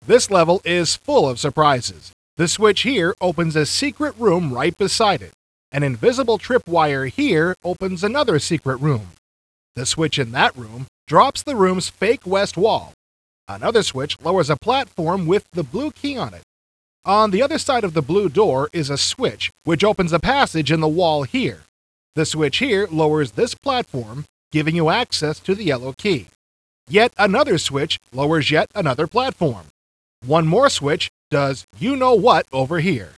This level is full of surprises. The switch here opens a secret room right beside it. An invisible tripwire here opens another secret room. The switch in that room drops the room's fake west wall. Another switch lowers a platform with the blue key on it. On the other side of the blue door is a switch which opens a passage in the wall here. The switch here lowers this platform, giving you access to the yellow key. Yet another switch lowers yet another platform. One more switch does you know what over here.